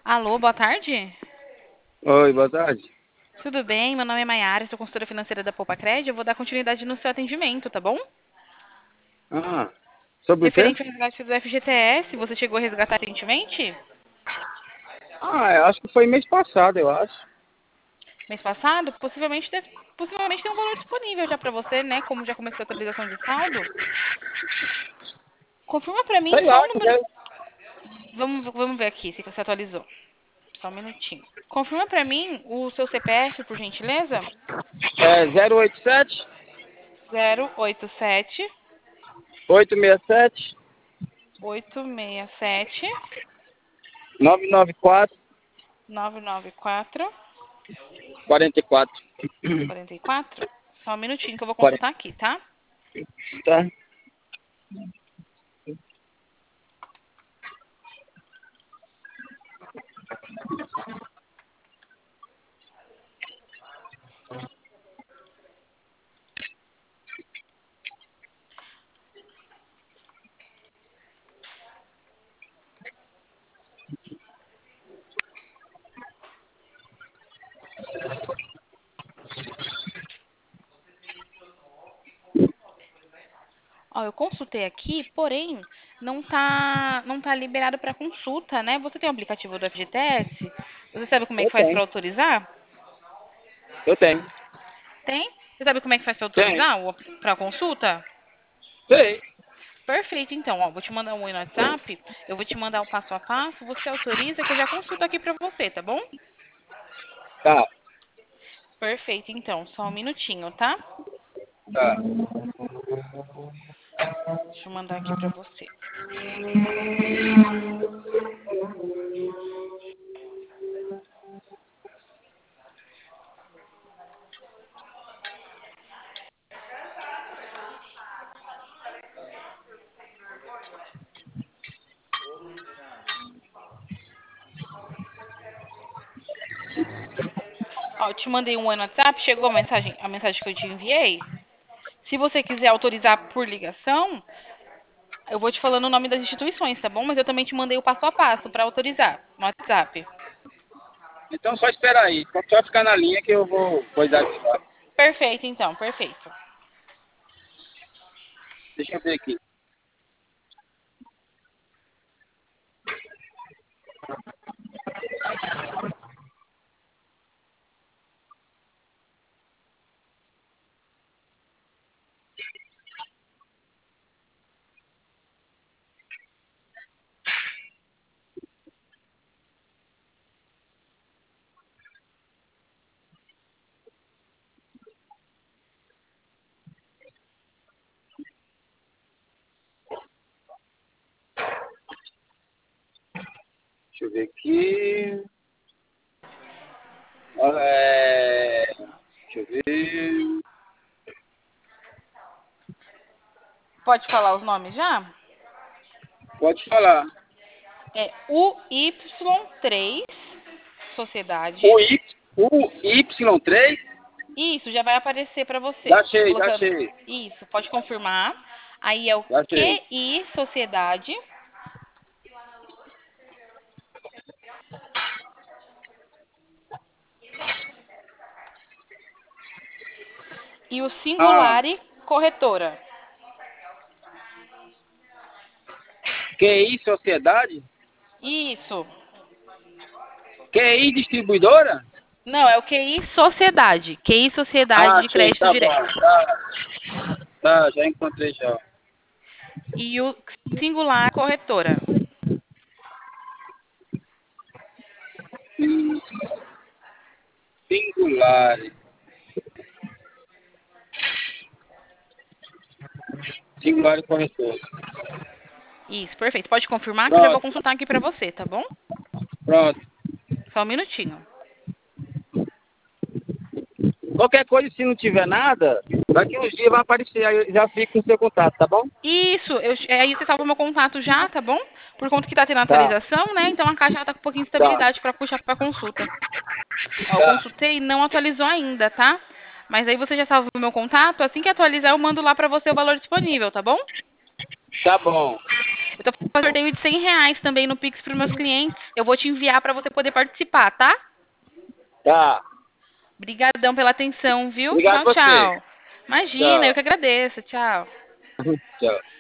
Alô, boa tarde. Oi, boa tarde. Tudo bem? Meu nome é Maiara, sou consultora financeira da Poupa-Cred. Eu vou dar continuidade no seu atendimento, tá bom? Ah, sobre o quê? Referente ao resgate do FGTS, você chegou a resgatar recentemente? Eu acho que foi mês passado, eu acho. Mês passado? Possivelmente tem um valor disponível já para você, né? Como já começou a atualização de saldo. Confirma para mim Sei só lá, o número. Vamos ver aqui se você atualizou. Só um minutinho. Confirma para mim o seu CPF, por gentileza. é 087 087 867 867 994 994 44. 44? Só um minutinho que eu vou 40, consultar aqui, tá? tá? Ó, eu consultei aqui, porém não tá liberado para consulta, né? Você tem o aplicativo do FGTS? Você sabe como é Eu que faz tenho. para autorizar? Eu tenho. Tem? Você sabe como é que faz para Tenho. autorizar para consulta? Sei. Perfeito, então, ó, vou te mandar um oi no WhatsApp, eu vou te mandar o passo a passo, você autoriza que eu já consulto aqui para você, tá bom? Tá, Perfeito, então, só um minutinho, tá? tá. Deixa eu mandar aqui para você. Ó, eu te mandei um oi no WhatsApp, chegou a mensagem que eu te enviei? Se você quiser autorizar por ligação, eu vou te falando o nome das instituições, tá bom? Mas eu também te mandei o passo a passo para autorizar no WhatsApp. Então só espera aí. Só ficar na linha que eu vou coisar aqui, tá? Perfeito, então, perfeito. Deixa eu ver aqui. Deixa eu ver aqui. Deixa eu ver. Pode falar os nomes já? Pode falar. É UY3 Sociedade. O Y3? Isso, já vai aparecer para você. Já achei, já Colocando. achei. Isso, pode confirmar. Aí é o Já achei. QI Sociedade. E o Ah, Singulare Corretora. QI Sociedade? Isso. QI Distribuidora? Não, é o QI Sociedade. QI Sociedade Ah, de achei, Crédito tá bom. Direto. Tá, já encontrei já. E o Singular Corretora. Singular. Singular corretor. Isso, perfeito. Pode confirmar que eu já vou Pronto, consultar aqui para você, tá bom? pronto. Só um minutinho. Qualquer coisa, se não tiver nada, daqui uns dias vai aparecer, aí eu já fico com o seu contato, tá bom? Isso, aí você salva o meu contato já, tá bom? Por conta que tá tendo Tá, atualização, né? Então a caixa já tá com um pouquinho de tá, estabilidade para puxar para consulta. Ó, eu tá. consultei e não atualizou ainda, tá? Mas aí você já salva o meu contato. Assim que atualizar, eu mando lá para você o valor disponível, tá bom? Tá bom. Eu tô fazendo sorteio de R$ 100 também no Pix para meus clientes. Eu vou te enviar para você poder participar, tá? Tá. Obrigadão pela atenção, viu? Obrigado Tchau, a você. tchau. Imagina, eu Tchau. que agradeço. Tchau. Tchau.